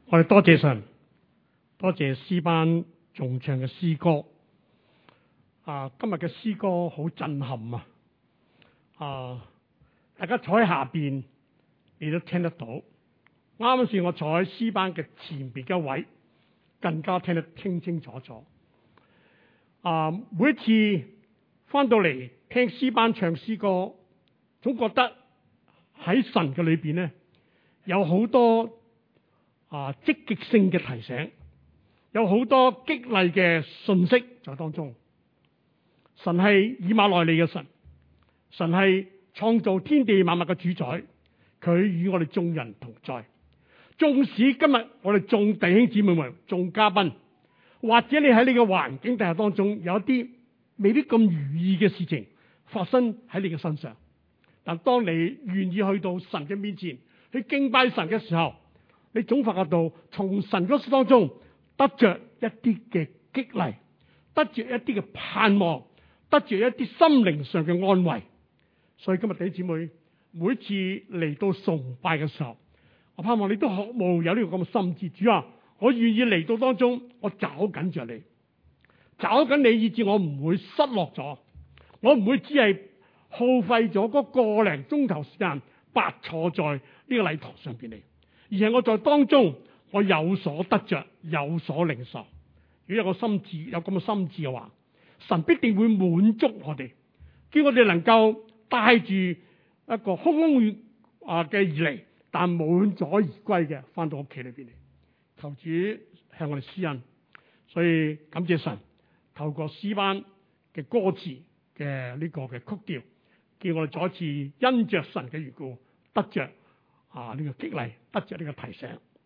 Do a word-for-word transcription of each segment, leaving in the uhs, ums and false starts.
我哋多謝神，多謝詩班重唱嘅詩歌。啊，今日嘅詩歌好震撼啊！啊，大家坐喺下邊，你都聽得到。啱啱先我坐喺詩班嘅前邊嘅位，更加聽得清清楚楚。啊，每一次翻到嚟聽詩班唱詩歌，總覺得喺神嘅裏邊咧，有好多啊積極性嘅提醒，有好多激勵嘅信息在當中。神係以馬內利嘅神，神係創造天地萬物嘅主宰，佢與我哋眾人同在。縱使今日我哋眾弟兄姊妹們、眾嘉賓，或者你喺你嘅環境底下當中有一啲未必咁如意嘅事情發生喺你嘅身上，但當你願意去到神嘅面前去敬拜神嘅時候，你總發覺到從神嗰當中得着一啲嘅激勵，得着一啲嘅盼望，得着一啲心靈上嘅安慰。所以今日弟兄姊妹每次嚟到崇拜嘅時候，我盼望你都渴慕有呢個咁嘅心志。主啊，我願意嚟到當中，我找緊着你，找緊你，以致我唔會失落咗，我唔會只係耗費咗嗰個零鐘頭時間白坐在呢個禮堂上邊嚟，而係我在當中我有所得着，有所領受。如果有個心志，有咁嘅心志嘅話，神必定會滿足我哋，叫我哋能夠帶住一個空空啊嘅而嚟，但滿載而歸嘅翻到屋企裏邊嚟。求主向我哋施恩，所以感謝神透過詩班嘅歌詞嘅呢個嘅曲調，叫我哋再一次因着神嘅緣故得着啊呢個激勵，得着呢個提醒。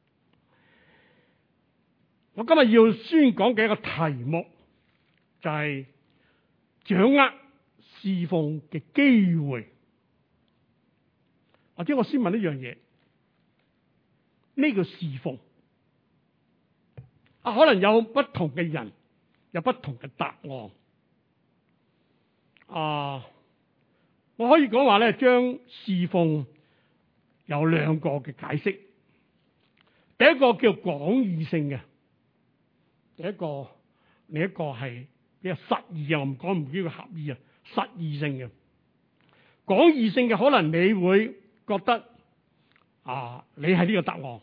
我今日要宣講嘅一個題目就係掌握侍奉嘅機會。或者我先問一樣嘢，呢個侍奉啊，可能有不同嘅人有不同嘅答案。啊，我可以講話咧，將侍奉有兩個嘅解釋。第一個叫廣義性嘅，第一個另一個係比較實義啊，我唔講唔叫佢狹義啊，實義性嘅。廣義性嘅可能你會覺得啊，你係呢個答案。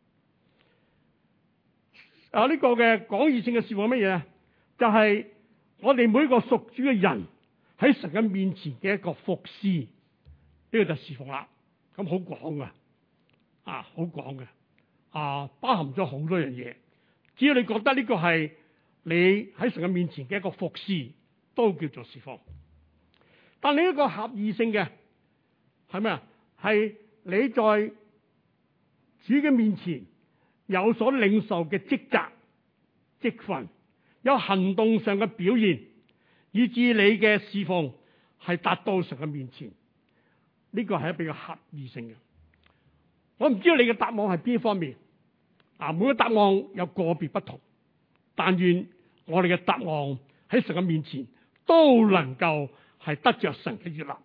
啊，呢、這個嘅廣義性嘅侍奉係乜嘢啊？就係、是、我哋每個屬主嘅人喺神嘅面前嘅一個服侍，呢、這個就侍奉啦。咁好廣噶，啊，好廣嘅，啊，包含咗好多樣嘢。只要你覺得呢個係你喺神嘅面前嘅一個服侍，都叫做侍奉。但另一個狹義性嘅係咩啊？係你在主嘅面前有所領受嘅職責、職分，有行動上嘅表現，以致你嘅侍奉係達到神嘅面前。呢個係比較狹義性嘅。我唔知道你嘅答案係邊一方面。啊，每個答案有個別不同，但願我哋嘅答案喺神嘅面前都能夠係得着神嘅悅納。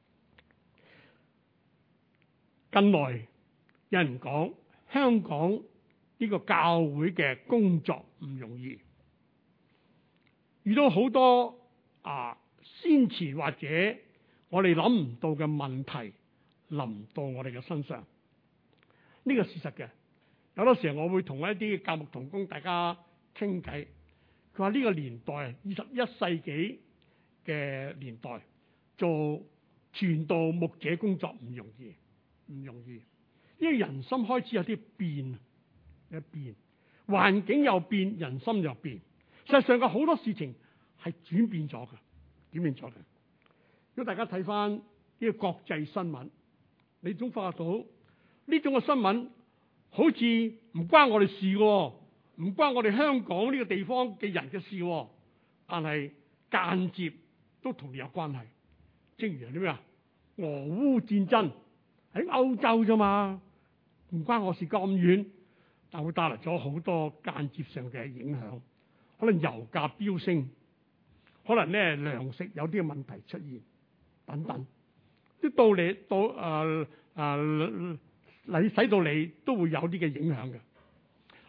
近來有人講香港呢個教會嘅工作唔容易，遇到好多啊先前或者我哋諗唔到嘅問題臨到我哋嘅身上，呢個事實嘅。有多時候我會同一啲教牧同工大家傾偈，佢話呢個年代二十一世紀嘅年代做傳道牧者工作唔容易，唔容易，因為人心開始有啲變，一變，環境又變，人心又變。實際上嘅好多事情係轉變咗嘅，轉變咗嘅。如果大家睇翻呢個國際新聞，你總發覺到呢種嘅新聞好似唔關我哋事嘅，唔關我哋香港呢個地方嘅人嘅事，但係間接都同你有關係。正如係啲咩啊？俄烏戰爭喺歐洲啫嘛，唔關我事咁遠，但會帶來咗好多間接上嘅影響。可能油價飆升，可能咧糧食有啲嘅問題出現，等等，啲道理到誒誒。呃呃你使到你都會有啲嘅影響嘅。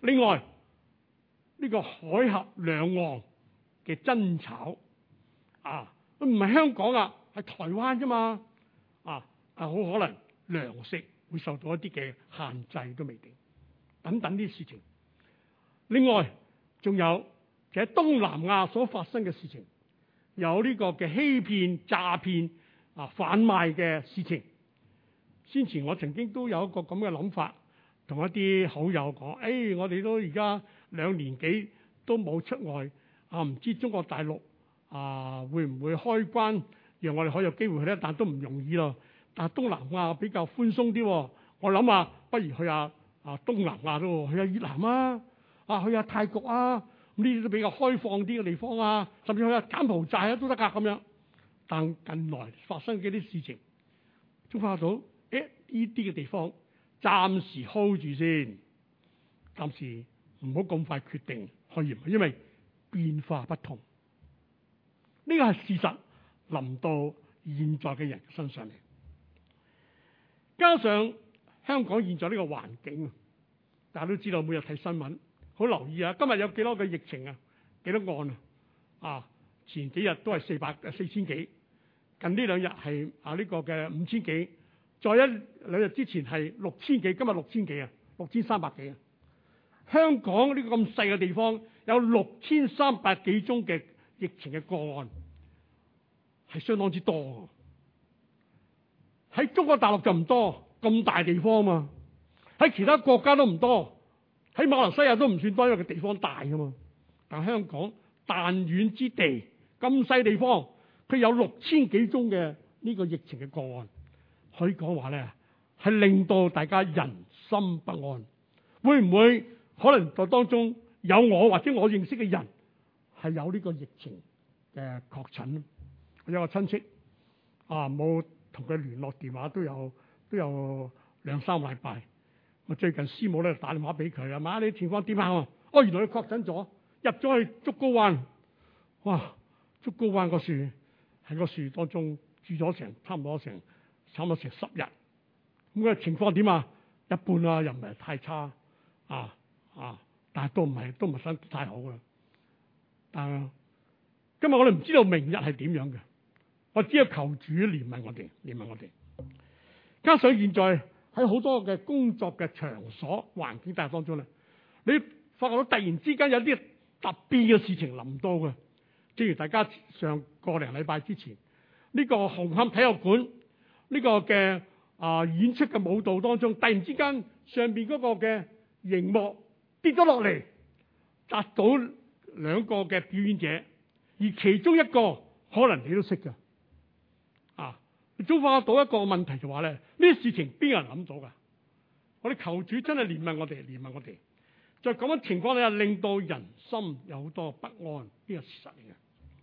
另外呢個海峽兩岸嘅爭吵啊，唔係香港啊，係台灣啫嘛啊，啊好可能糧食會受到一啲嘅限制都未定，等等啲事情。另外仲有就喺東南亞所發生嘅事情，有呢個嘅欺騙、詐騙啊、販賣嘅事情。先前我曾經都有一個咁嘅諗法，同一啲好友講：誒、哎，我哋都而家兩年幾都冇出外啊，唔知中國大陸啊會唔會開關，讓我哋可以有機會去咧？但都唔容易咯。但係東南亞比較寬鬆啲，我諗啊，不如去下啊東南亞咯，去下越南啊，啊去下泰國啊，咁呢啲都比較開放啲嘅地方啊，甚至去下柬埔寨啊都得㗎咁樣。但近來發生嘅啲事情，觸發到誒呢啲嘅地方，暫時 hold 住先，暫時唔好咁快決定去，因為變化不同。呢個係事實臨到現在嘅人身上嚟，加上香港現在呢個環境，大家都知道每日睇新聞，好留意啊！今日有幾多個疫情啊？幾多案啊？啊，前幾日都係四百四千幾，近呢兩日係啊呢個嘅五千幾，再一兩日之前係六千幾，今日六千幾啊，六千三百幾啊！香港呢個咁細嘅地方，有六千三百幾宗嘅疫情嘅個案，係相當之多。喺中國大陸就唔多，咁大地方嘛。喺其他國家都唔多，喺馬來西亞都唔算多，因為個地方大噶嘛。但香港彈丸之地，咁細地方，佢有六千幾宗嘅呢個疫情嘅個案，可以講話咧，係令到大家人心不安。會唔會可能在當中有我或者我認識嘅人係有呢個疫情嘅確診？我有個親戚啊，冇同佢聯絡電話都有都有兩三個禮拜。我最近師母咧打電話俾佢啊，媽，你情況點啊？哦，原來佢確診咗，入咗去竹篙灣。哇！竹篙灣個樹喺個樹當中住咗成差唔多成差唔多成十日。咁嘅情況點啊？一般啦，又唔係太差啊啊！但係都唔係都唔係身體太好嘅。但係今日我哋唔知道明日係點樣嘅。我只有求主憐憫我哋，憐憫我哋。加上現在喺好多嘅工作嘅場所環境大當中咧，你發覺到突然之間有啲特別嘅事情臨到嘅。正如大家上個零禮拜之前，呢、這個紅磡體育館呢、這個嘅啊、呃、演出嘅舞蹈當中，突然之間上邊嗰個嘅熒幕跌咗落嚟，砸到兩個嘅表演者，而其中一個可能你都識㗎。啊！觸發到一個問題就話咧，呢啲事情邊有人諗到㗎？我哋求主真係憐憫我哋，憐憫我哋。在咁樣情況底下，令到人心有好多不安，呢個事實嚟嘅。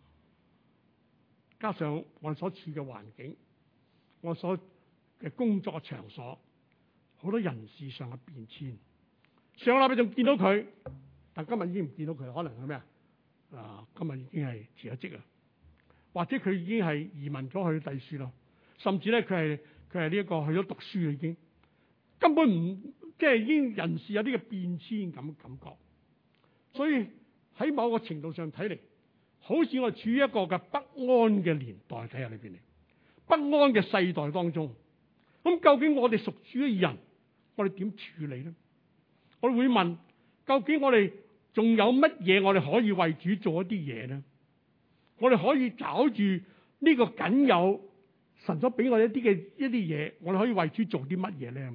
加上我所處嘅環境，我所嘅工作場所，好多人事上嘅變遷。上個禮拜仲見到佢，但今日已經唔見到佢，可能係咩啊？啊！今日已經係辭咗職啊！或者佢已經係移民咗去第書咯，甚至咧佢係佢係呢一個去咗讀書已經，根本唔即係已經人事有啲嘅變遷咁感覺，所以喺某個程度上睇嚟，好似我哋處於一個嘅不安嘅年代睇下裏邊嚟，不安嘅世代當中，咁究竟我哋屬主嘅人，我哋點處理咧？我哋會問，究竟我哋仲有乜嘢我哋可以為主做一啲嘢咧？我哋可以找住呢個僅有神所俾我哋一啲嘅一啲嘢，我哋可以為主做啲乜嘢咧？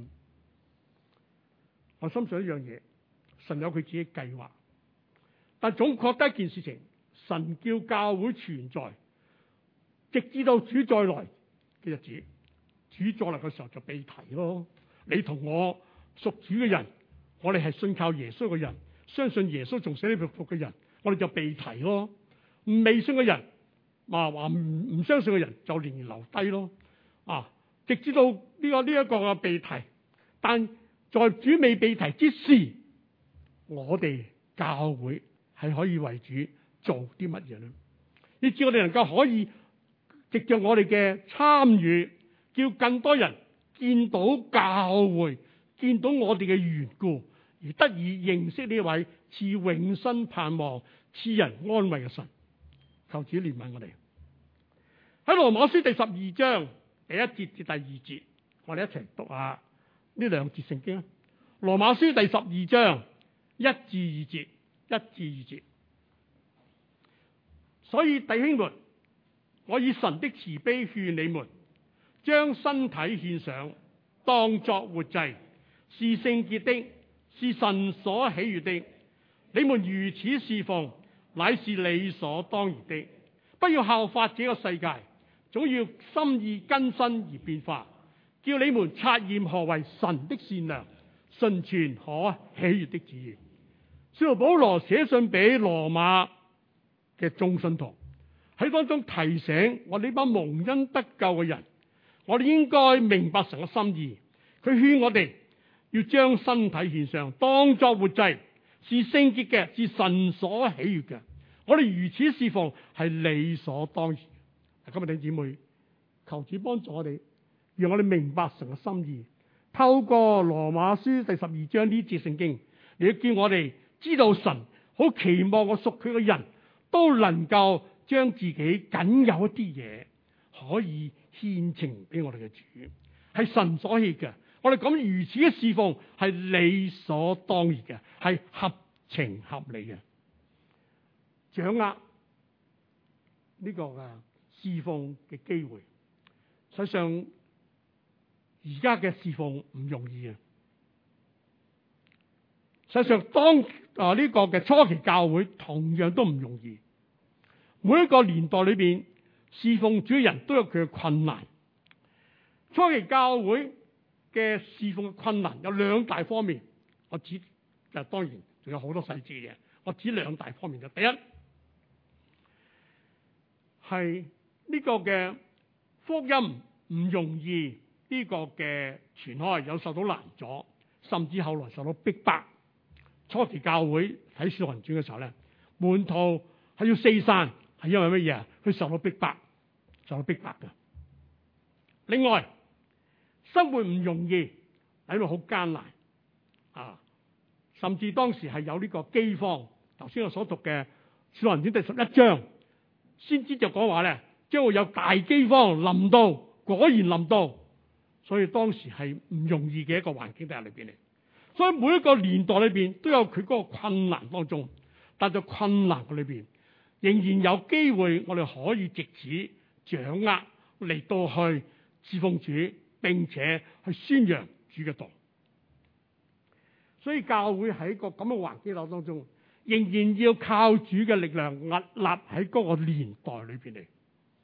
我深信一樣嘢，神有佢自己計劃，但總覺得一件事情，神叫教會存在，直至到主再來嘅日子，主再來嘅時候就被提咯。你同我屬主嘅人，我哋係信靠耶穌嘅人，相信耶穌仲死裏復活嘅人，我哋就被提咯。未信嘅人，話話唔唔相信嘅人就仍然留低咯，啊！直至到呢、這個呢一、這個嘅被提，但在主未被提之時，我哋教會係可以為主做啲乜嘢咧？以至我哋能夠可以藉着我哋嘅參與，叫更多人見到教會，見到我哋嘅緣故，而而得以認識呢位賜永生盼望、賜人安慰嘅神。求主憐憫我哋。喺羅馬書第十二章第一節至第二節，我哋一齊讀下呢兩節聖經。羅馬書第十二章一至二節，一至二節。所以弟兄們，我以神的慈悲勸你們，將身體獻上，當作活祭，是聖潔的，是神所喜悅的。你們如此侍奉，乃是理所當然的。不要效法這個世界，總要心意更新而變化，叫你們察驗何為神的善良、純全可喜悅的旨意。使徒保羅寫信俾羅馬嘅眾信徒，喺當中提醒我哋呢班蒙恩得救嘅人，我哋應該明白神嘅心意。佢勸我哋要將身體獻上，當作活祭，是聖潔嘅，是神所喜悅嘅。我哋如此侍奉係理所當然。今日弟兄姊妹，求主幫助我哋，讓我哋明白神嘅心意。透過羅馬書第十二章呢節聖經，你要叫我哋知道神好期望我屬佢嘅人都能夠將自己僅有一啲嘢可以獻呈俾我哋嘅主，係神所喜嘅。我哋咁如此嘅侍奉係理所當然嘅，係合情合理嘅。掌握呢個嘅侍奉嘅機會，實際上而家嘅侍奉唔容易啊！實際上當啊呢個嘅初期教會同樣都唔容易。每一個年代裏邊侍奉主嘅人都有佢嘅困難。初期教會嘅侍奉嘅困難有兩大方面，我指就當然仲有好多細節嘅，我指兩大方面嘅。第一係呢個嘅福音唔容易，呢個嘅傳開有受到難阻，甚至後來受到逼迫。初期教會睇《使徒行傳》嘅時候咧，門徒係要四散，係因為乜嘢啊？佢受到逼迫，受到逼迫嘅。另外，生活唔容易，喺度好艱難啊！甚至當時係有呢個饑荒。頭先我所讀嘅《使徒行傳》第十一章，先知就講話咧，將會有大饑荒臨到，果然臨到。所以當時係唔容易嘅一個環境底下裏邊嚟。所以每一個年代裏邊都有佢嗰個困難當中，但在困難嘅裏邊，仍然有機會我哋可以藉此掌握嚟到去侍奉主，並且去宣揚主嘅道。所以教會喺個咁嘅環境當中，仍然要靠主嘅力量屹立喺嗰個年代裏邊嚟。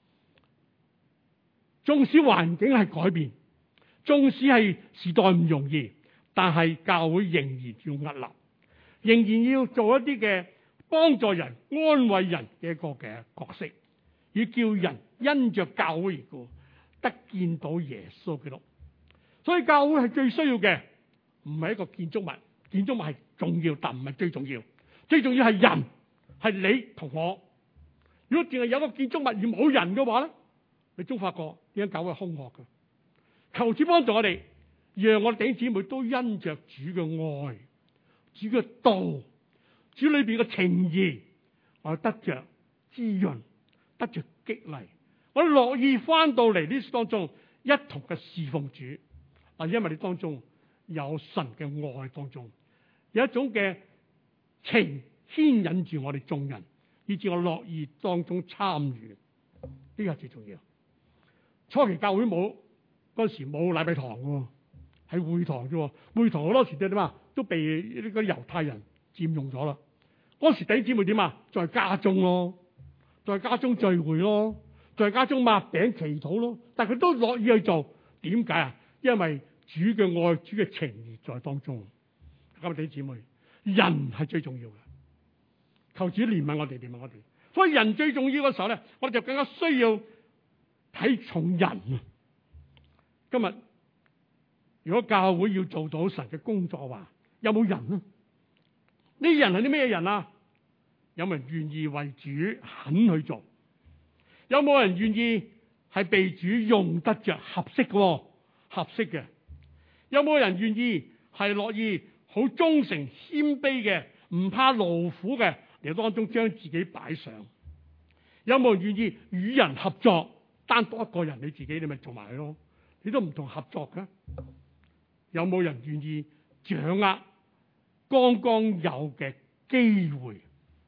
縱使環境係改變，縱使係時代唔容易，但係教會仍然要屹立，仍然要做一啲嘅幫助人、安慰人嘅一個嘅角色，要叫人因着教會而故得見到耶穌基督。所以教會係最需要嘅，唔係一個建築物，建築物係重要，但唔係最重要。最重要係人，係你同我。如果淨係有個建築物而冇人嘅話咧，你終發覺點解教會係空殼嘅？求主幫助我哋，讓我哋弟兄姊妹都因着主嘅愛、主嘅道、主裏邊嘅情義，我哋得着滋潤，得着激勵。我哋樂意翻到嚟呢當中，一同嘅侍奉主。啊，因為你當中有神嘅愛，當中有一種嘅情牽引住我哋眾人，以致我樂意當中參與。呢個係最重要。初期教會冇嗰時冇禮拜堂嘅，係會堂啫。會堂好多時都點啊，都被呢個猶太人佔用咗啦。嗰時弟兄姊妹點啊？在家中咯，在家中聚會咯，在家中擘餅祈禱咯。但係佢都樂意去做，點解啊？因為主嘅愛、主嘅情義在當中。咁啊，弟兄姊妹，人係最重要嘅。求主憐憫我哋，憐憫我哋。所以人最重要嘅時候咧，我哋就更加需要睇重人啊！今日如果教會要做到神嘅工作話，有冇人呢？呢啲人係啲咩人啊？有冇人願意為主肯去做？有冇人願意係被主用得着合適嘅？合適嘅？有冇人願意係樂意好忠誠謙卑嘅，唔怕勞苦嘅，嚟當中將自己擺上。有冇人願意與人合作？單獨一個人你自己你咪做埋咯，你都唔同合作嘅。有冇人願意掌握剛剛有嘅機會？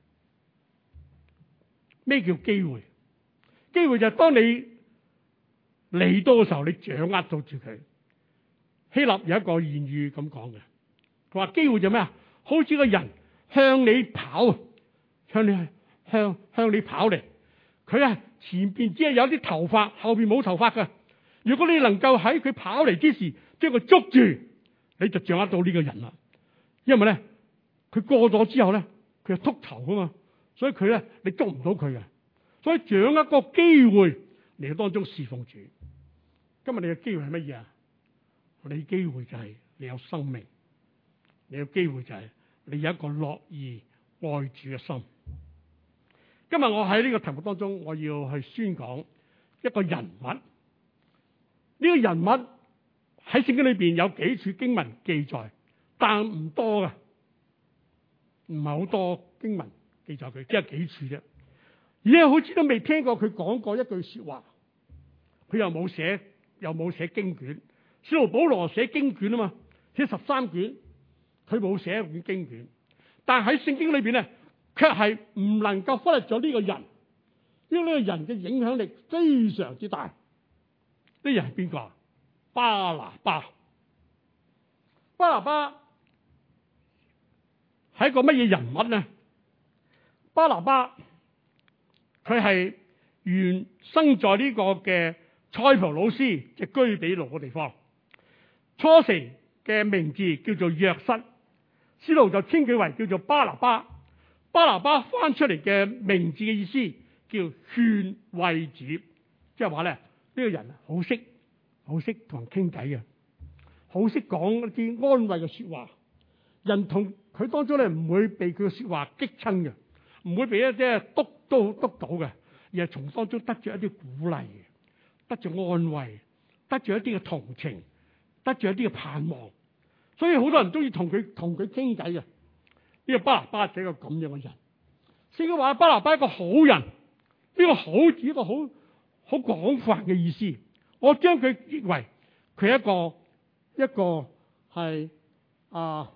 咩叫機會？機會就係當你嚟到嘅時候，你掌握到住佢。希臘有一個諺語咁講嘅，佢話機會就咩啊？好似個人向你跑，向你向向你跑嚟，佢啊前邊只係有啲頭髮，後邊冇頭髮嘅。如果你能夠喺佢跑嚟之時將佢捉住，你就掌握到呢個人啦。因為咧，佢過咗之後咧，佢係禿頭噶嘛，所以佢咧你捉唔到佢嘅。所以掌握個機會嚟當中侍奉主。今日你嘅機會係乜嘢啊？你嘅機會就係你有生命，你嘅機會就係你有一個樂意愛主嘅心。今日我喺呢個題目當中，我要去宣講一個人物。呢個人物喺聖經裏邊有幾處經文記載，但唔多嘅，唔係好多經文記載佢，只係幾處啫。而家好似都未聽過佢講過一句說話，佢又冇寫，又冇寫經卷。使徒保羅寫經卷啊嘛，寫十三卷，佢冇寫一卷經卷。但喺聖經裏邊咧，卻係唔能夠忽略咗呢個人，因為呢個人嘅影響力非常之大。呢人係邊個啊？巴拿巴。巴拿巴係一個乜嘢人物呢？巴拿巴佢係原生在呢個嘅塞浦路斯，即係居比路嘅地方。初成嘅名字叫做約瑟，使徒就稱佢為叫做巴拿巴。巴拿巴翻出嚟嘅名字嘅意思叫勸慰子，即係話咧呢個人好識好識同人傾偈嘅，好識講一啲安慰嘅說話。人同佢當中咧唔會被佢嘅說話激親嘅，唔會被一啲督都督到嘅，而係從當中得着一啲鼓勵，得着安慰，得着一啲嘅同情，得住一啲嘅盼望，所以好多人都要同佢同佢傾偈嘅。呢個巴拿巴係一個咁樣嘅人。聖經話巴拿巴係一個好人，呢個好字一個好好廣泛嘅意思。我將佢譯為佢係一個一個係啊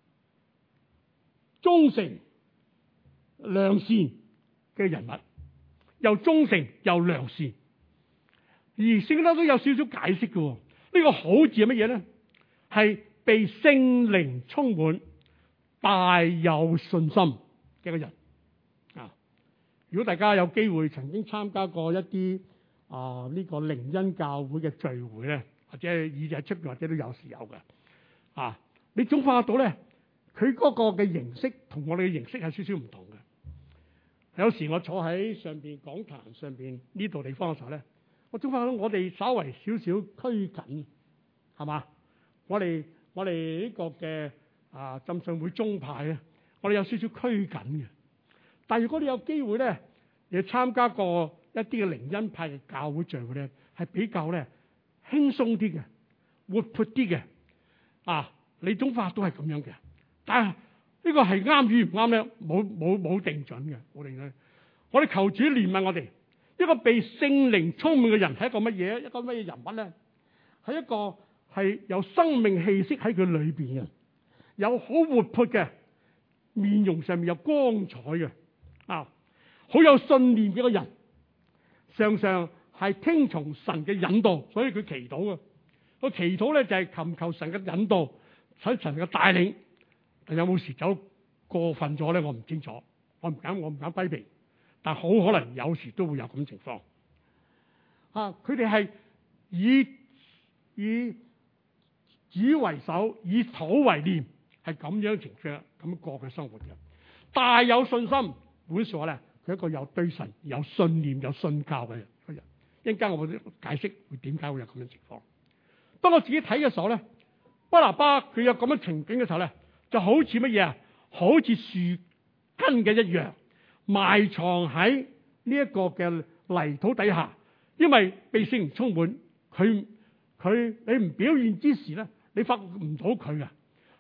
忠誠良善嘅人物，又忠誠又良善。而聖經當中有少少解釋嘅。呢個好字係乜嘢咧？係被聖靈充滿、大有信心嘅一個人啊！如果大家有機會曾經參加過一啲啊呢個靈恩教會嘅聚會咧，或者以至喺出邊或者都有時有嘅啊，你總發覺到咧，佢嗰個嘅形式同我哋嘅形式係少少唔同嘅。有時我坐喺上邊講壇上邊呢度地方嘅時候咧，我總發覺到我哋稍為少少拘謹，係嘛？我哋我哋呢個嘅啊浸信會宗派咧，我哋有少少拘謹嘅。但係如果你有機會咧，你參加過一啲嘅靈恩派嘅教會聚會咧，係比較咧輕鬆啲嘅、活潑啲嘅啊！你總發覺都係咁樣嘅。但係呢個係啱與唔啱咧，冇冇冇定準嘅。我哋我哋求主憐憫我哋。一個被聖靈充滿嘅人係一個乜嘢？一個乜嘢人物咧？係一個係有生命氣息喺佢裏邊嘅，有好活潑嘅面容上面有光彩嘅啊，好有信念嘅一個人，常常係聽從神嘅引導，所以佢祈禱啊。個祈禱咧就係尋求神嘅引導，使神嘅帶領。有冇時走過分咗咧？我唔清楚，我唔敢，我唔敢批評。但好可能有時都會有咁情況啊！佢哋係以以主為首，以土為念，係咁樣情況咁過嘅生活嘅。大有信心，本書話咧，佢係一個有對神有信念、有信教嘅人。一陣間我會解釋會點解會有咁樣情況。當我自己睇嘅時候咧，巴拿巴佢有咁樣情景嘅時候咧，就好似乜嘢啊？好似樹根嘅一樣。埋藏喺呢一個嘅泥土底下，因為被聖靈充滿，佢佢你唔表現之時咧，你發覺唔到佢嘅。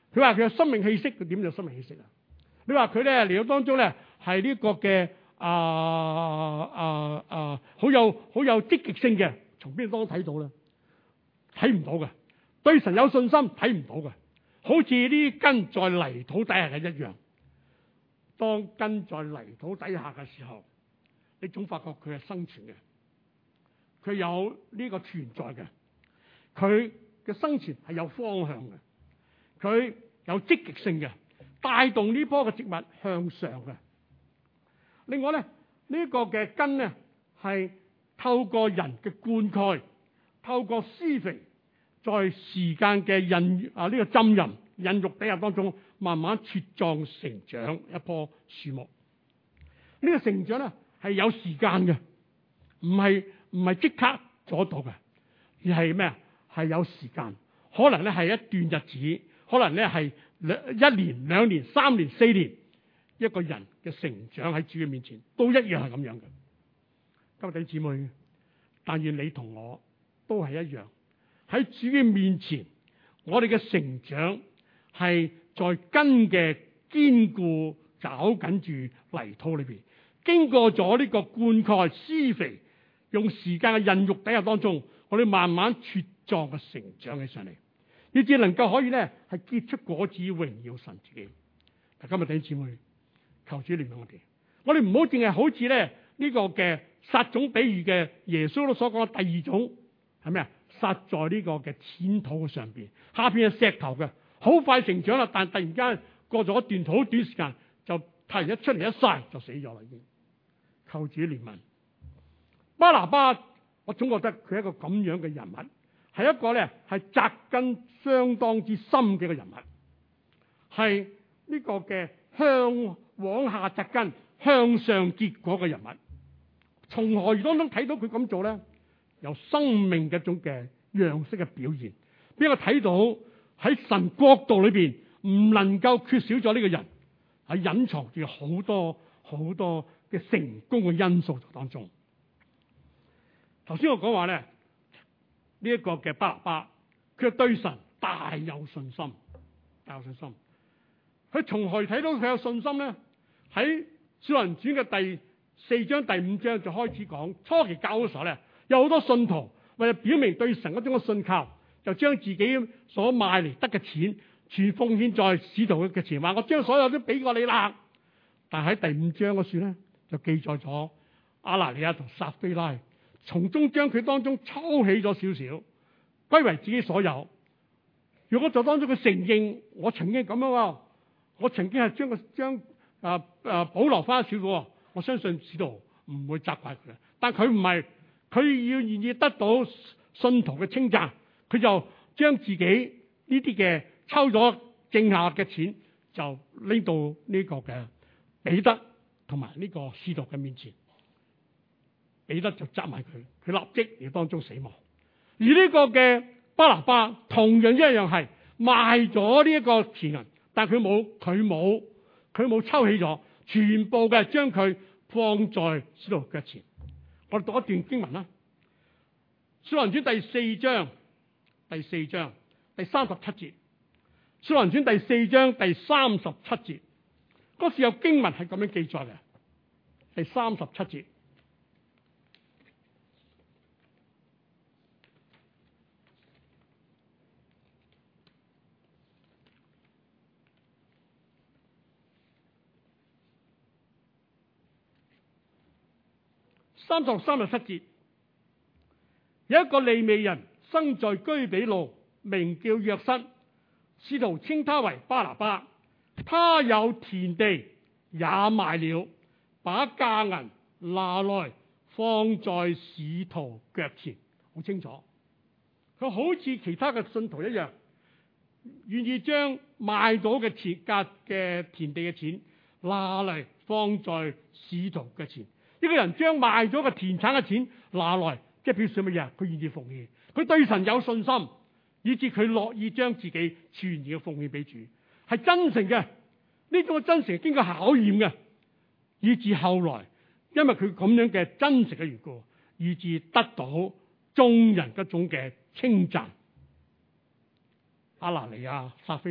佢話佢有生命氣息，佢點有生命氣息啊？你話佢咧嚟到當中咧係呢個嘅啊啊啊好有好有積極性嘅，從邊度當睇到咧？睇唔到嘅，對神有信心睇唔到嘅，好似呢啲根在泥土底下嘅一樣。當根在泥土底下嘅時候，你總發覺佢係生存嘅，佢有呢個存在嘅，佢嘅生存係有方向嘅，佢有積極性嘅，帶動呢棵嘅植物向上嘅。另外咧，呢個嘅根咧係透過人嘅灌溉，透過施肥，在時間嘅孕啊呢個浸淫孕育底下當中，慢慢茁壯成長一棵樹木。呢個成長咧係有時間嘅，唔係唔係即刻做到嘅，而係咩啊？係有時間，可能咧係一段日子，可能咧係兩一年、兩年、三年、四年，一個人嘅成長喺主嘅面前都一樣係咁樣嘅。各位弟兄姊妹，但願你同我都係一樣，喺主嘅面前，我哋嘅成長係在根嘅堅固找緊住泥土裏邊，經過咗呢個灌溉、施肥，用時間嘅孕育底下當中，我哋慢慢茁壯嘅成長起上嚟，以至能夠可以咧係結出果子，榮耀神自己。今日弟兄姊妹，求主憐憫我哋，我哋唔好淨係好似咧呢個嘅撒種比喻嘅耶穌都所講嘅第二種係咩啊？撒在呢個嘅淺土上邊，下邊係石頭嘅，好快成長啦，但突然間過咗一段好短時間，就太陽一出嚟一曬就死咗啦，已經。求主憐憫。巴拿巴，我總覺得佢係一個咁樣嘅人物，係一個咧係扎根相當之深嘅一個人物，係呢個嘅向往下扎根、向上結果嘅人物。從何而當中睇到佢咁做咧？有生命嘅一種嘅樣式嘅表現，俾我睇到喺神國度裏邊唔能夠缺少咗呢個人，係隱藏住好多好多嘅成功嘅因素當中。頭先我講話咧，呢一個嘅巴拿巴，佢對神大有信心，大有信心。佢從何睇到佢有信心咧？喺《使徒行傳》嘅第四章第五章就開始講，初期教嘅時候咧，有好多信徒為咗表明對神嗰種嘅信靠，就將自己所賣嚟得嘅錢全奉獻在使徒嘅前，話我將所有都俾過你啦。但係喺第五章嗰處咧，就記載咗亞拿尼亞同撒非拉，從中將佢當中抽起咗少少，歸為自己所有。如果就當中佢承認我曾經咁樣，我曾經係將個將啊啊保留翻少少，我相信使徒唔會責怪佢。但佢唔係，佢要願意得到信徒嘅稱讚，佢就將自己呢啲嘅抽咗剩下嘅錢，就拎到呢個嘅彼得同埋呢個使徒嘅面前。彼得就責埋佢，佢立即而當中死亡。而呢個嘅巴拿巴同樣一樣係賣咗呢一個錢銀，但佢冇佢冇佢冇抽起咗，全部嘅將佢放在使徒腳前。我哋讀一段經文啦，《使徒行傳》第四章第四章第三十七節，《使徒行傳》第四章第三十七節，嗰時有經文係咁樣記載嘅，第三十七節。三十三十七節，有一個利未人生在居比路，名叫約瑟，使徒稱他為巴拿巴。他有田地，也賣了，把價銀拿來放在使徒腳前。好清楚，佢好似其他嘅信徒一樣，願意將賣到嘅錢價嘅田地嘅錢拿嚟放在使徒腳前。一個人將賣咗個田產嘅錢拿來，即係表示乜嘢？佢願意奉獻，佢對神有信心，以致佢樂意將自己全然嘅奉獻俾主，係真誠嘅。呢種真誠係經過考驗嘅，以致後來因為佢咁樣嘅真誠嘅緣故，以致得到眾人嗰種嘅稱讚。亞拿尼亞、撒非拉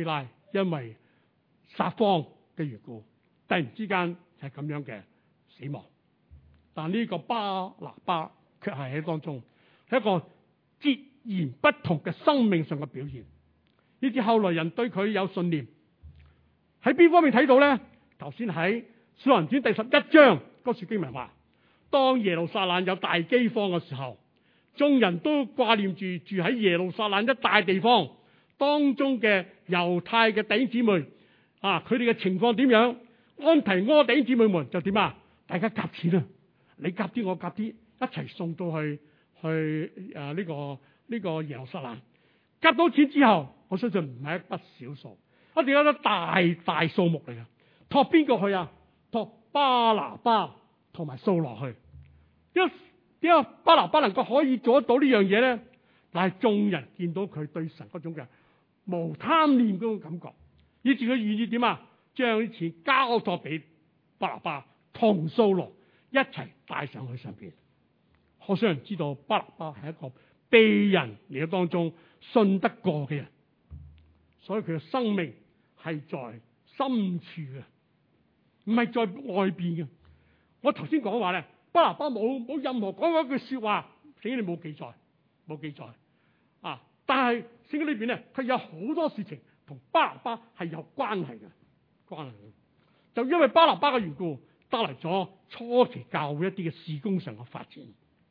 因為撒謊嘅緣故，突然之間係咁樣嘅死亡。但呢個巴拿巴卻係喺當中係一個截然不同嘅生命上嘅表現，以至後來人對佢有信念。喺邊方面睇到咧？頭先喺《使徒行傳》第十一章嗰處經文話，當耶路撒冷有大饑荒嘅時候，眾人都掛念住住喺耶路撒冷一帶地方當中嘅猶太嘅弟兄姊妹啊，佢哋嘅情況點樣？安提阿弟兄姊妹們就點啊？大家夾錢啊！你夾啲，我夾啲，一齊送到去去誒呢、啊這個呢、這個耶路撒冷。夾到錢之後，我相信唔係一筆小數，一定有一大大數目嚟嘅。託邊個去啊？託巴拿巴同埋掃羅去。點解點解巴拿巴能夠可以做得到呢樣嘢咧？但係眾人見到佢對神嗰種嘅無貪念嗰種感覺，以至佢願意點啊？將啲錢交託俾巴拿巴同掃羅一齊帶上去上邊。可想而知道巴拿巴係一個被人嚟到當中信得過嘅人，所以佢嘅生命係在深處嘅，唔係在外邊嘅。我頭先講話咧，巴拿巴冇冇任何講過一句說話，聖經裏冇記載，冇記載啊！但係聖經裏邊咧，佢有好多事情同巴拿巴係有關係嘅，關係嘅。就因為巴拿巴嘅緣故，得嚟咗初期教會一啲嘅事工上嘅發展。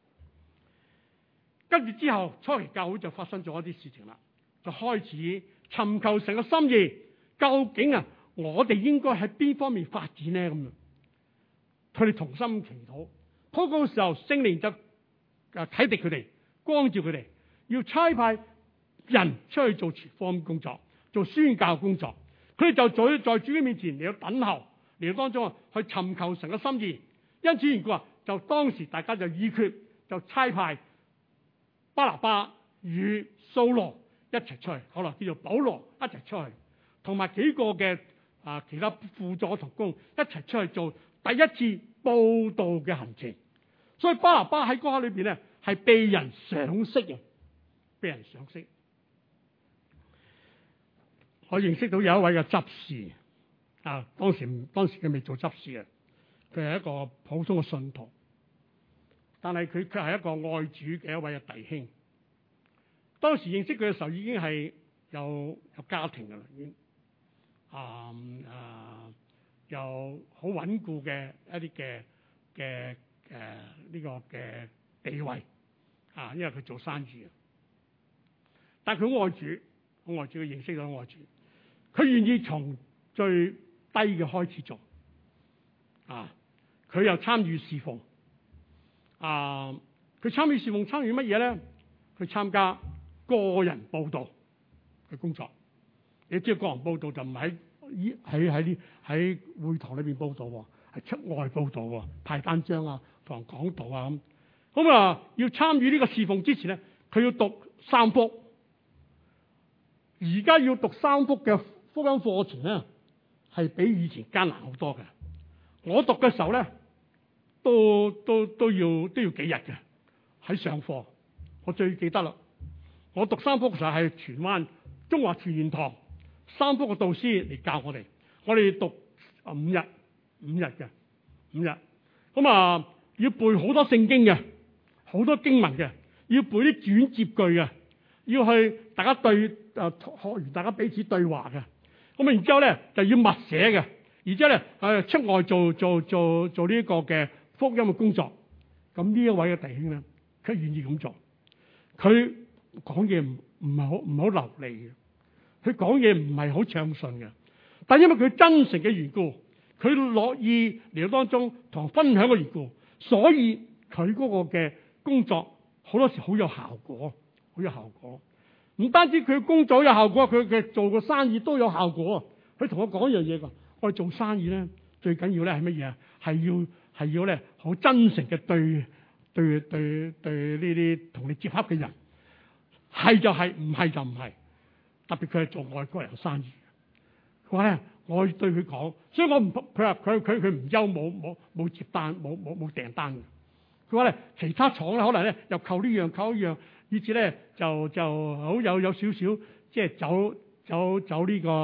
跟住之後，初期教會就發生咗一啲事情啦，就開始尋求神嘅心意。究竟啊，我哋應該喺邊方面發展呢？咁樣，佢哋同心祈禱，禱告嘅時候，聖靈就啊啟迪佢哋，光照佢哋，要差派人出去做傳福音工作，做宣教工作。佢哋就在在主嘅面前嚟到等候，嚟到當中啊去尋求神嘅心意。因此緣故啊，就當時大家就議決，就差派巴拿巴與掃羅一齊出去，後來叫做保羅一齊出去，同埋幾個嘅啊其他輔助同工一齊出去做第一次佈道嘅行程。所以巴拿巴喺嗰刻裏邊咧係被人賞識嘅，被人賞識。我認識到有一位嘅執事啊，當時當時佢未做執事嘅，佢係一個普通嘅信徒。但係佢卻係一個愛主嘅一位嘅弟兄。當時認識佢嘅時候，已經係有有家庭噶啦，已經啊啊有好穩固嘅一啲嘅嘅誒呢個嘅地位啊，因為佢做生意。但係佢愛主，好愛主，佢認識咗愛主，佢願意從最低嘅開始做啊，佢又參與侍奉。啊！佢參與侍奉，參與乜嘢咧？佢參加個人佈道嘅工作。你知道個人佈道就唔係喺喺喺啲喺會堂裏邊佈道喎，係出外佈道喎，派單張啊，同人講道啊咁。咁啊，要參與呢個侍奉之前咧，佢要讀三福。而家要讀三福嘅福音課程咧，係比以前艱難好多嘅。我讀嘅時候咧，都都都要都要幾日嘅喺上課。我最記得啦，我讀三福嘅時候係荃灣中華傳言堂三福嘅導師嚟教我哋，我哋讀五日五日嘅五日，咁啊要背好多聖經嘅，好多經文嘅，要背啲轉接句嘅，要去大家對誒、呃、學完大家彼此對話嘅，咁啊然之後咧就要默寫嘅，而且咧誒出外做做做做呢一個嘅福音嘅工作。咁呢一位嘅弟兄咧，佢願意咁做。佢講嘢唔唔係好唔好流利嘅，佢講嘢唔係好暢順嘅，但因為佢真誠嘅緣故，佢樂意嚟到當中同人分享嘅緣故，所以佢嗰個嘅工作好多時好有效果，好有效果。唔單止佢工作有效果，佢嘅做個生意都有效果。佢同我講一樣嘢㗎，我哋做生意咧最緊要咧係乜嘢啊？係要係要咧好真誠嘅對對對對呢啲同你接洽嘅人，係就係，唔係就唔係。特別佢係做外國人生意，佢話咧我對佢講，所以我唔佢話佢佢佢唔憂冇冇冇接單冇冇冇訂單嘅。佢話咧其他廠咧可能咧又扣呢樣扣一樣，以至咧就就好有有少少即係走走走呢個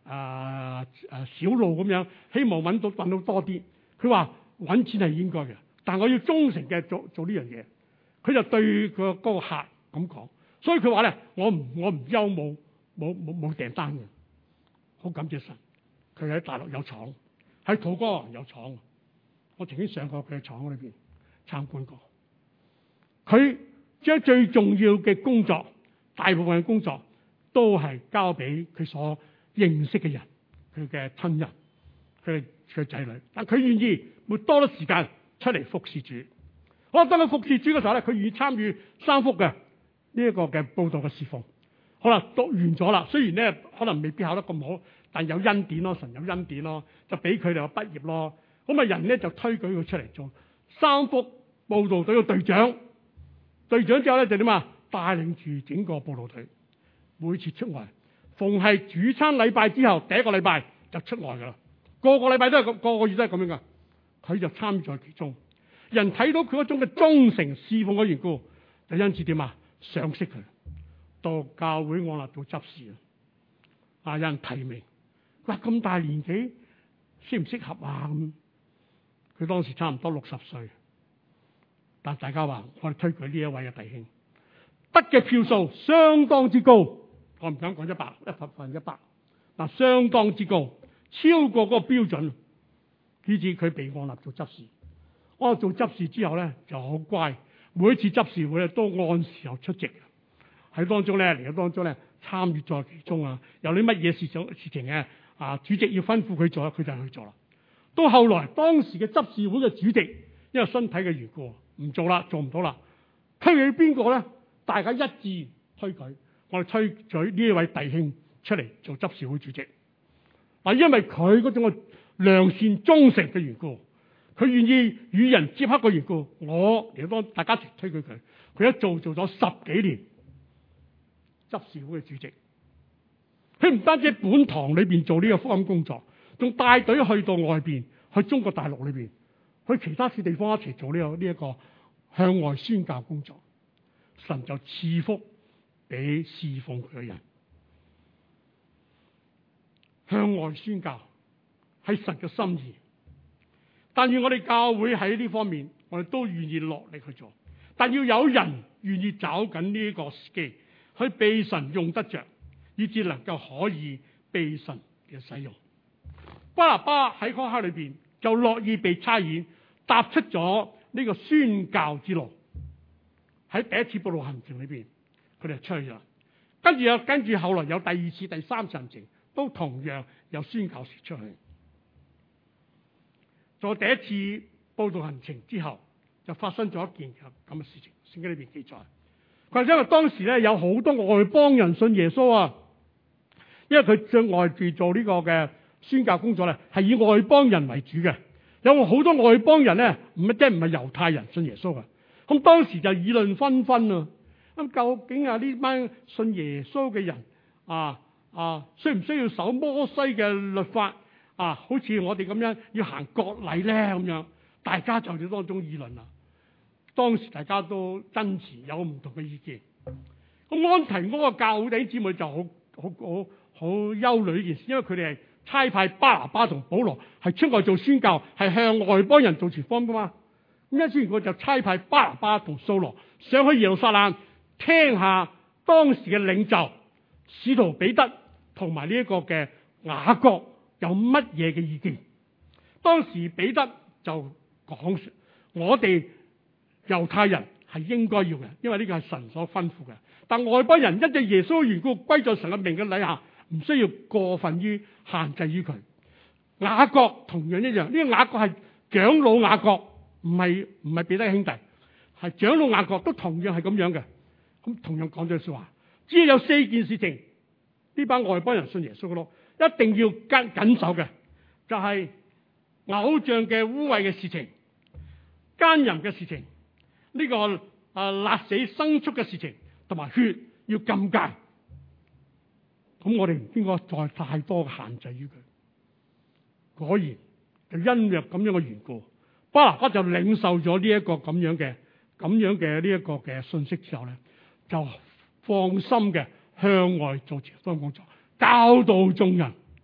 啊啊小路咁樣，希望揾到揾到多啲。佢話揾錢係應該嘅，但我要忠誠嘅做做呢樣嘢。佢就對個嗰個客咁講，所以佢話咧，我唔我唔憂冇冇冇冇訂單嘅，好感謝神。佢喺大陸有廠，喺土瓜灣有廠。我曾經上過佢嘅廠裏邊參觀過。佢將最重要嘅工作，大部分嘅工作都係交俾佢所認識嘅人，佢嘅親人，佢佢仔女。但佢願意會多啲時間出嚟服侍主。我當佢服侍主嘅時候咧，佢願意參與三福嘅呢一個嘅佈道嘅侍奉。好啦，讀完咗啦，雖然咧可能未必考得咁好，但有恩典咯，神有恩典咯，就俾佢哋個畢業咯。咁啊，人咧就推舉佢出嚟做三福佈道隊嘅隊長。隊長之後咧就點啊？帶領住整個佈道隊，每次出外，逢係主餐禮拜之後第一個禮拜就出外噶啦，個個禮拜都係咁，個個月都係咁樣噶。佢就參與在其中。人睇到佢嗰種嘅忠誠侍奉嘅緣故，就因此點啊？賞識佢到教會按立做執事啊！有人提名，哇咁大年紀，適唔適合啊？咁佢當時差唔多六十歲，但大家話我哋推舉呢一位嘅弟兄，得嘅票數相當之高，我唔敢講一百一百分一百，嗱相當之高，超過嗰個標準，以至佢被按立做執事。我做執事之後咧就好乖，每一次執事會咧都按時候出席，喺當中咧嚟到當中咧參與在其中啊！有啲乜嘢事情事情嘅啊，主席要吩咐佢做，佢就去做啦。到後來當時嘅執事會嘅主席因為身體嘅緣故唔做啦，做唔到啦，推舉邊個咧？大家一致推舉，我哋推舉呢一位弟兄出嚟做執事會主席。嗱，因為佢嗰種嘅良善忠誠嘅緣故。佢願意與人接洽嘅緣故，我嚟當大家一齊推舉佢。佢一做做咗十幾年執事會嘅主席。佢唔單止喺本堂裏邊做呢個福音工作，仲帶隊去到外邊，去中國大陸裏邊，去其他啲地方一齊做呢個呢一個向外宣教工作。神就賜福俾侍奉佢嘅人，向外宣教係神嘅心意。但願我哋教會喺呢方面，我哋都願意落力去做。但要有人願意找緊呢個時機，去被神用得着，以至能夠可以被神嘅使用。巴拿巴喺嗰刻裏邊就樂意被差遣，踏出咗呢個宣教之路。喺第一次佈道行程裏邊，佢哋出去咗。跟住又跟住後來有第二次、第三次行程，都同樣有宣教士出去。在第一次佈道行程之後，就發生咗一件咁嘅事情。聖經裏邊記載，佢話因為當時咧有好多外邦人信耶穌啊，因為佢在外邊做呢個嘅宣教工作咧，係以外邦人為主嘅。有好多外邦人咧，唔係即係唔係猶太人信耶穌嘅。咁當時就議論紛紛啊！咁究竟啊呢班信耶穌嘅人啊啊，需唔需要守摩西嘅律法？啊，好似我哋咁樣要行割禮咧咁樣，大家就喺當中議論啦。當時大家都爭持，有唔同嘅意見。咁安提阿個教會弟兄姊妹就好好好好憂慮呢件事，因為佢哋係差派巴拿巴同保羅係出外做宣教，係向外邦人做傳福音噶嘛。咁因此佢就差派巴拿巴同掃羅上去耶路撒冷，聽下當時嘅領袖使徒彼得同埋呢一個嘅雅各有乜嘢嘅意見。當時彼得就講：我哋猶太人係應該要嘅，因為呢個係神所吩咐嘅。但外邦人因着耶穌嘅緣故，歸在神嘅名嘅底下，唔需要過分於限制於佢。雅各同樣一樣，呢、這個雅各係長老雅各，唔係唔係彼得兄弟，係長老雅各都同樣係咁樣嘅。咁同樣講咗說話，只要有四件事情，呢班外邦人信耶穌嘅咯，一定要跟緊守嘅，就係、是、偶像嘅污穢嘅事情、奸淫嘅事情、呢、這個啊勒死牲畜嘅事情，同埋血要禁戒。咁我哋唔應該再太多嘅限制於佢。果然就因為咁樣嘅緣故，巴拿巴就領受咗呢一個咁樣嘅咁樣嘅呢一個嘅信息之後咧，就放心嘅向外做傳福音工作，教導眾人。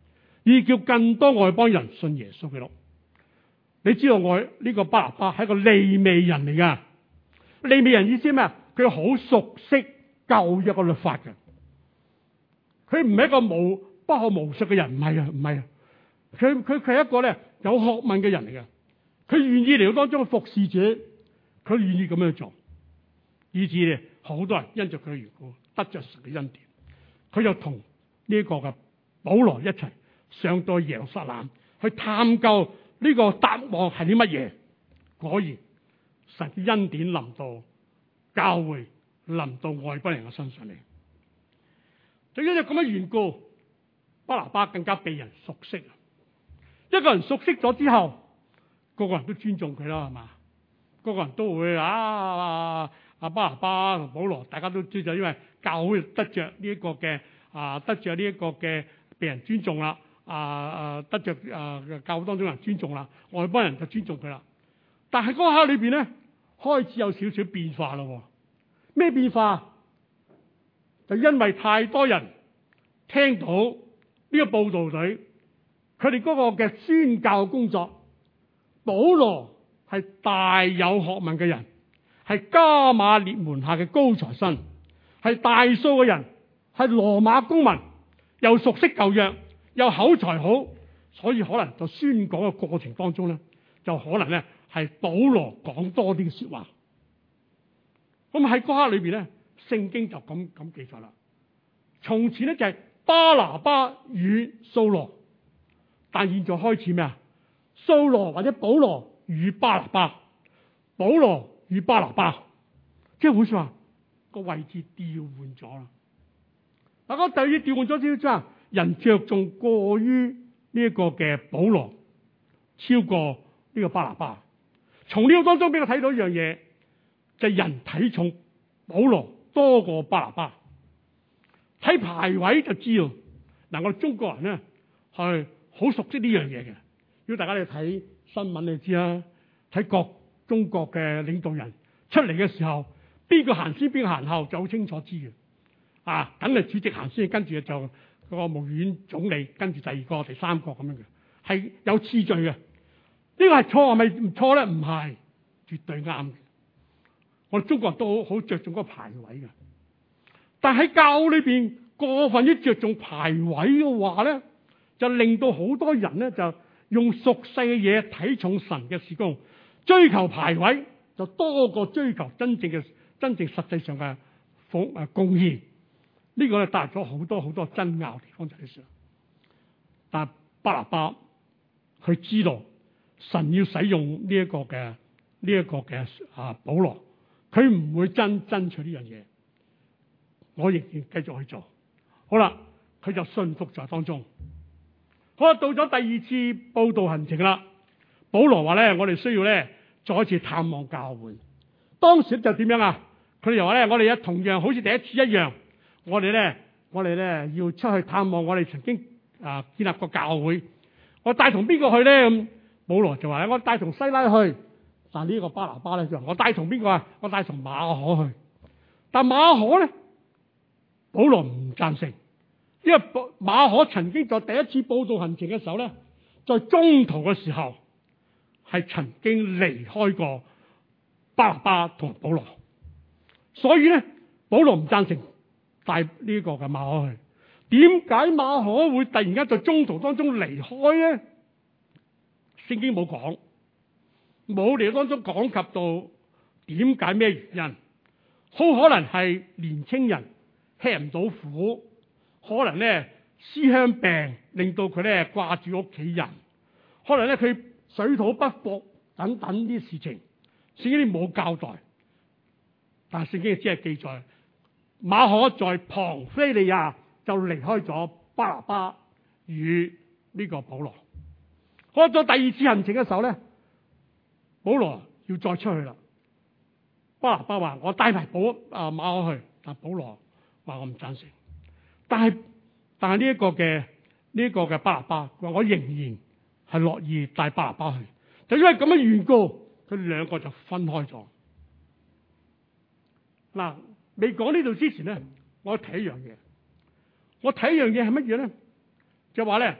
以叫更多外邦人信耶穌基督。你知道我呢個巴拿巴係一個利未人嚟噶，利未人意思咩？佢好熟悉舊約嘅律法嘅，佢唔係一個無不學無術嘅人，唔係啊，唔係啊，佢佢佢係一個咧有學問嘅人嚟嘅，佢願意嚟到當中嘅服侍者，佢願意咁樣做，以致咧好多人因着佢嘅緣故得着神嘅恩典，佢就同呢一個嘅保羅一齊上到耶路撒冷去探究呢個答案係啲乜嘢。果然神嘅恩典臨到教會，臨到外邦人嘅身上嚟。就因為咁嘅緣故，巴拿巴更加被人熟悉。一個人熟悉咗之後，個個人都尊重佢啦，係嘛？個個人都會啊啊巴拿巴同保羅，大家都知道，因為教會得着呢一個嘅啊，得着呢一個嘅被人尊重啦，啊啊得着啊教會當中人尊重啦，外邦人就尊重佢啦。但係嗰刻裏邊咧，開始有少少變化咯。咩變化？就因為太多人聽到呢個佈道隊佢哋嗰個嘅宣教工作，保羅係大有學問嘅人，係加馬列門下嘅高材生，係大數嘅人，係羅馬公民，又熟悉舊約，又口才好，所以可能就宣講嘅過程當中咧，就可能咧係保羅講多啲嘅說話。咁喺嗰刻裏邊咧，聖經就咁咁記載啦。從前咧就係巴拿巴與掃羅，但現在開始咩啊？掃羅或者保羅與巴拿巴，保羅與巴拿巴，即係會說話個位置調換咗啦。嗱，個第二調換咗之後，即係人着重過於呢一個嘅保羅，超過呢個巴拿巴。從呢個當中俾我睇到一樣嘢，就係人睇重保羅多過巴拿巴。睇排位就知道，嗱，我哋中國人咧係好熟悉呢樣嘢嘅。如果大家你睇新聞你知啦，睇各中國嘅領導人出嚟嘅時候，邊個行先邊個行後就好清楚知嘅。啊，梗係主席行先，跟住就嗰個國務院總理跟住第二個、第三個咁樣嘅，係有次序嘅。呢個係錯係咪唔錯咧？唔係，絕對啱嘅。我哋中國人都好好着重嗰個排位嘅。但喺教裏邊過分於着重排位嘅話咧，就令到好多人咧就用俗世嘅嘢睇重神嘅事工，追求排位就多過追求真正嘅真正實際上嘅奉誒貢獻。呢個咧帶嚟咗好多好多爭拗地方就喺上。但巴拿巴佢知道神要使用呢一個嘅呢一個嘅啊保羅，佢唔會爭爭取呢樣嘢。我仍然繼續去做，好啦，佢就信服在當中。好啦，到咗第二次佈道行程啦，保羅話咧，我哋需要咧再一次探望教會。當時就點樣啊？佢哋又話咧，我哋一同樣好似第一次一樣，我哋咧，我哋咧要出去探望我哋曾經啊建立過教會。我帶同邊個去咧？咁保羅就話咧，我帶同西拉去。但呢個巴拿巴咧就話，我帶同邊個啊？我帶同馬可去。但馬可咧，保羅唔贊成，因為馬可曾經在第一次佈道行程嘅時候咧，在中途嘅時候係曾經離開過巴拿巴同保羅，所以咧保羅唔贊成帶呢個嘅馬可去。點解馬可會突然間在中途當中離開咧？聖經冇講，冇嚟當中講及到點解咩原因，好可能係年青人吃唔到苦，可能咧思鄉病令到佢咧掛住屋企人，可能咧佢水土不服等等啲事情，聖經冇交代。但係聖經只係記載馬可在龐菲利亞就離開咗巴拿巴與呢個保羅。開咗第二次行程嘅時候咧，保羅要再出去啦。巴拿巴話：我帶埋保啊馬可去，但保羅話我唔贊成。但係但係呢一個嘅呢一個嘅巴拿巴話我仍然係樂意帶巴拿巴去。就因為咁嘅緣故，佢哋兩個就分開咗。嗱，未講呢度之前咧，我睇一樣嘢。我睇一樣嘢係乜嘢咧？就話咧，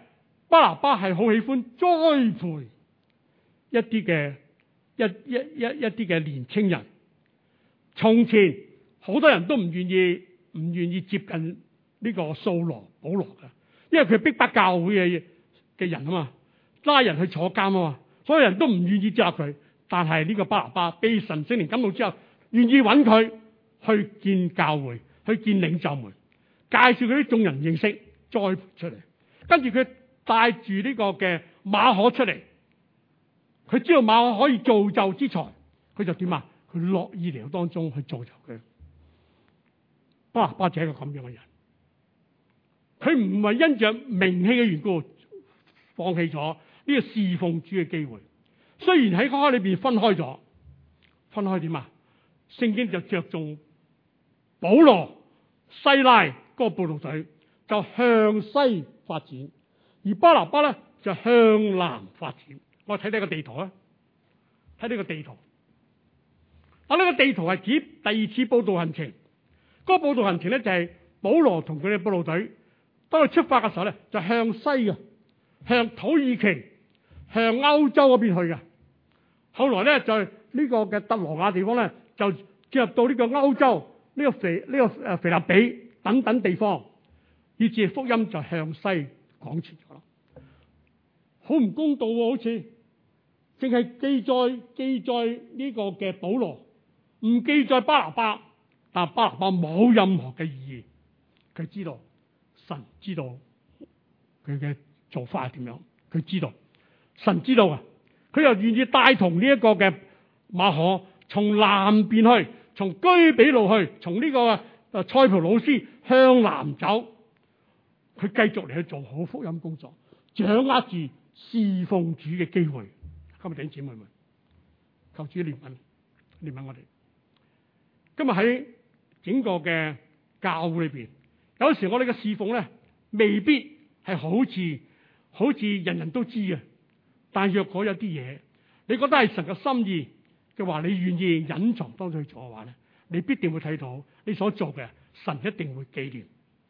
巴拿巴係好喜歡栽培一啲嘅一一一一啲嘅年青人。從前好多人都唔願意唔願意接近呢個掃羅保羅嘅，因為佢逼迫教會嘅嘅人啊嘛，拉人去坐監啊嘛，所有人都唔願意接納佢。但係呢個巴拿巴被神聖靈感動之後，願意揾佢去見教會，去見領袖們，介紹佢啲眾人認識，栽培出嚟。跟住佢帶住呢個嘅馬可出嚟，佢知道馬可可以造就之才，佢就點啊？佢樂意嚟到當中去造就佢。巴拿巴就係一個咁樣嘅人，佢唔係因着名氣嘅緣故放棄咗呢個侍奉主嘅機會。雖然喺嗰刻裏邊分開咗，分開點啊？聖經就着重保羅、西拉嗰個佈道隊就向西發展，而巴拿巴咧就向南發展。我睇睇個地圖啊，睇呢個地圖。啊，呢個地圖係指第二次佈道行程。嗰、那個佈道行程咧就係保羅同佢哋佈道隊當佢出發嘅時候咧，就向西嘅，向土耳其、向歐洲嗰邊去嘅。後來咧就係呢個嘅特羅亞地方咧，就進入到呢個歐洲呢、這個腓呢、這個誒腓立比等等地方，以至福音就向西廣傳咗啦。好唔公道喎，好似淨係記載記載呢個嘅保羅，唔記載巴拿巴，但巴拿巴冇任何嘅意義。佢知道神知道佢嘅做法係點樣，佢知道神知道啊。佢又願意帶同呢一個嘅馬可從南邊去，從居比路去，從呢個誒塞浦路斯向南走，佢繼續嚟去做好福音工作，掌握住侍奉主嘅機會。今日弟兄姊妹們，求主憐憫憐憫我哋。今日喺整個嘅教會裏邊，有時我哋嘅侍奉咧，未必係好似好似人人都知嘅。但若果有啲嘢，你覺得係神嘅心意嘅話，你願意隱藏當中去做嘅話咧，你必定會睇到你所做嘅，神一定會紀念。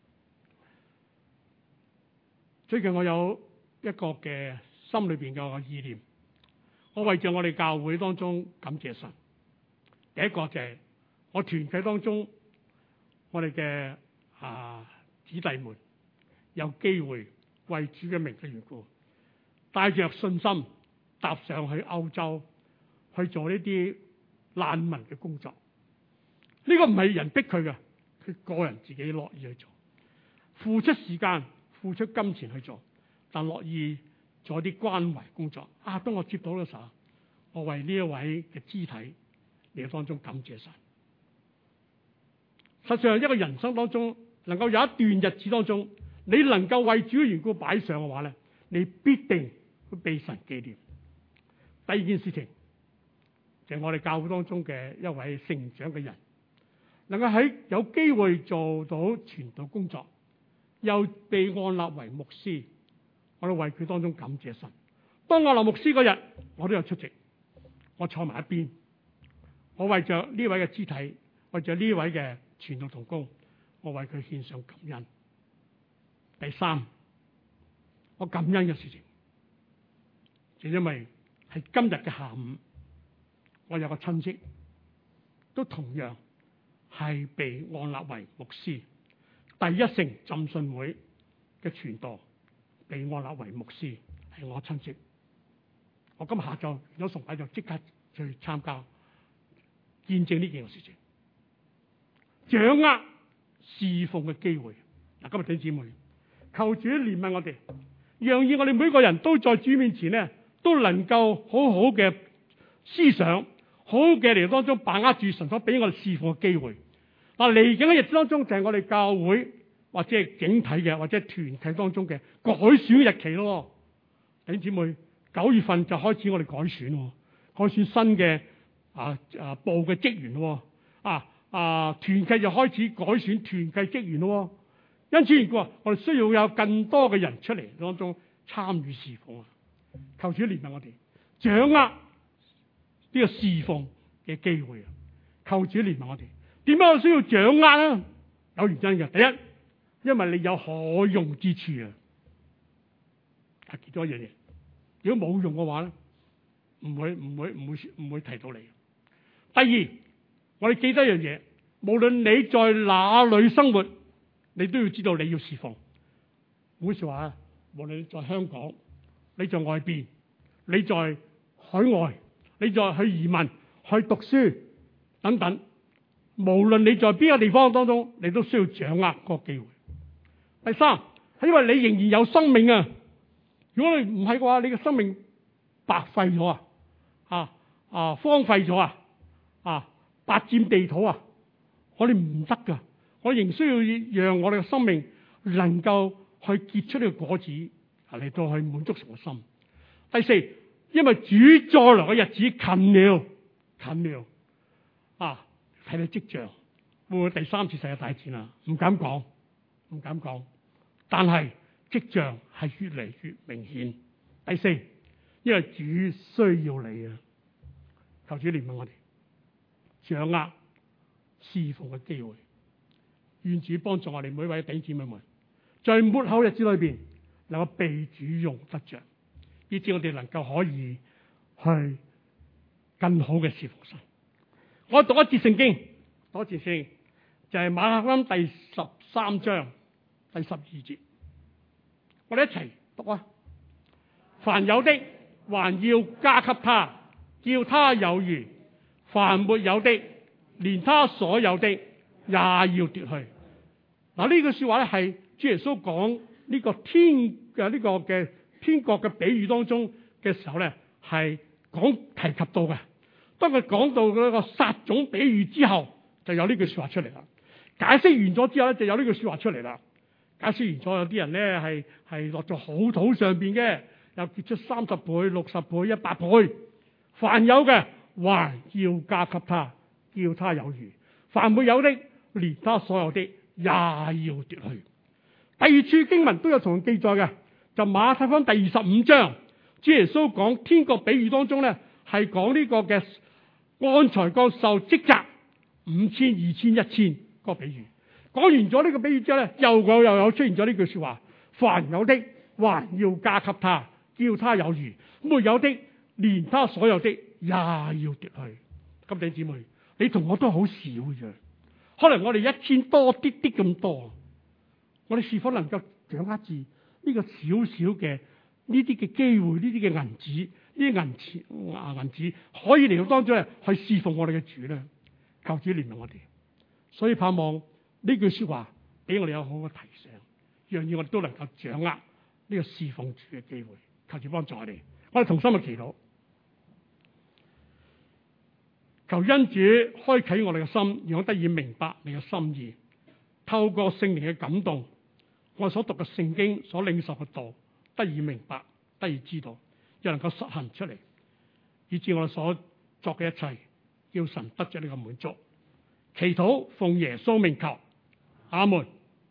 最近我有一個嘅心裏邊嘅意念，我為著我哋教會當中感謝神。第一個就係我團契當中，我哋嘅啊子弟們有機會為主嘅名嘅緣故，帶着信心踏上去歐洲去做呢啲難民嘅工作。呢個唔係人逼佢嘅，佢個人自己樂意去做，付出時間、付出金錢去做，但樂意做啲關懷工作。啊，當我接到嘅時候，我為呢一位嘅肢體嚟當中感謝神。實際上，一個人生當中能夠有一段日子當中，你能夠為主嘅緣故擺上嘅話咧，你必定會被神紀念。第二件事情就係、是、我哋教會當中嘅一位成長嘅人，能夠喺有機會做到傳道工作，又被按立為牧師，我哋為佢當中感謝神。當按立牧師嗰日，我都有出席，我坐埋一邊，我為着呢位嘅肢體，為着呢位嘅傳道同工，我為佢獻上感恩。第三，我感恩嘅事情，就因為係今日嘅下午，我有個親戚都同樣係被按立為牧師，第一城浸信會嘅傳道被按立為牧師，係我親戚。我今日下晝有崇拜就即刻去參加見證呢件事情，掌握侍奉嘅機會。嗱，今日弟兄姊妹，求主憐憫我哋，讓以我哋每個人都在主面前咧，都能夠好好嘅思想，好好嘅嚟當中把握住神所俾我哋侍奉嘅機會。嗱，嚟緊嘅日子當中就係我哋教會或者係整體嘅或者團體當中嘅改選日期咯。弟兄姊妹，九月份就開始我哋改選，改選新嘅啊啊部嘅職員咯，啊啊團契就開始改選團契職員咯。因此而故，我哋需要有更多嘅人出嚟當中參與侍奉啊！求主憐憫我哋，掌握呢個侍奉嘅機會啊！求主憐憫我哋，點解我需要掌握啊？有原因嘅。第一，因為你有可用之處啊！ 係其中一樣嘢。如果冇用嘅話咧，唔會唔會唔會唔會提到你。第二，我哋記得一樣嘢，無論你在哪裏生活，你都要知道你要侍奉。好似話啊，無論你在香港，你在外邊，你在海外，你在去移民、去讀書等等，無論你在邊個地方當中，你都需要掌握個機會。第三，係因為你仍然有生命啊！如果你唔係嘅話，你嘅生命白費咗啊！啊啊，荒廢咗啊！啊，白佔地土啊！我哋唔得噶，我仍需要讓我哋嘅生命能夠去結出呢個果子，嚟到去滿足神嘅心。第四，因為主再來嘅日子近了，近了啊！睇你跡象，會唔會第三次世界大戰啊？唔敢講，唔敢講。但係跡象係越嚟越明顯。第四，因為主需要你啊！求主憐憫我哋，掌握侍奉嘅機會。願主幫助我哋每位弟兄姊妹們，在末後日子裏邊能夠被主用得着，以致我哋能夠可以去更好嘅侍奉神。我讀一節聖經，讀一節聖經就係、是、馬可福音第十三章第十二節，我哋一齊讀啊！凡有的還要加給他，叫他有餘；凡沒有的，連他所有的也要奪去。嗱，呢句說話咧係主耶穌講呢個天嘅呢個嘅天國嘅比喻當中嘅時候咧，係講提及到嘅。當佢講到嗰個撒種比喻之後，就有呢句說話出嚟啦。解釋完咗之後咧，就有呢句說話出嚟啦。解釋完咗，有啲人咧係係落咗好土上邊嘅，又結出三十倍、六十倍、一百倍。凡有嘅還要加給他，叫他有餘；凡沒有的，連他所有的也要奪去。第二處經文都有同樣記載嘅，就馬太福音第二十五章，主耶穌講天國比喻當中咧，係講呢個嘅按才幹受職責五千、二千、一千個比喻。講完咗呢個比喻之後咧，又有又有出現咗呢句說話：凡有的還要加給他，叫他有餘；沒有的，連他所有的也要奪去。咁弟兄姊妹，你同我都好少嘅，可能我哋一千多啲啲咁多，我哋是否能夠掌握住呢個少少嘅呢啲嘅機會，呢啲嘅銀紙，呢啲銀錢啊銀紙可以嚟到當中咧去侍奉我哋嘅主咧？求主憐憫我哋。所以盼望呢句說話俾我哋有好嘅提醒，讓以我哋都能夠掌握呢個侍奉主嘅機會。求主幫助我哋，我哋同心去祈禱，求恩主開啟我哋嘅心，讓我得以明白你嘅心意。透過聖靈嘅感動，我所讀嘅聖經所領受嘅道得以明白，得以知道，又能夠實行出嚟，以致我哋所作嘅一切，叫神得着呢個滿足。祈禱奉耶穌名求，阿門。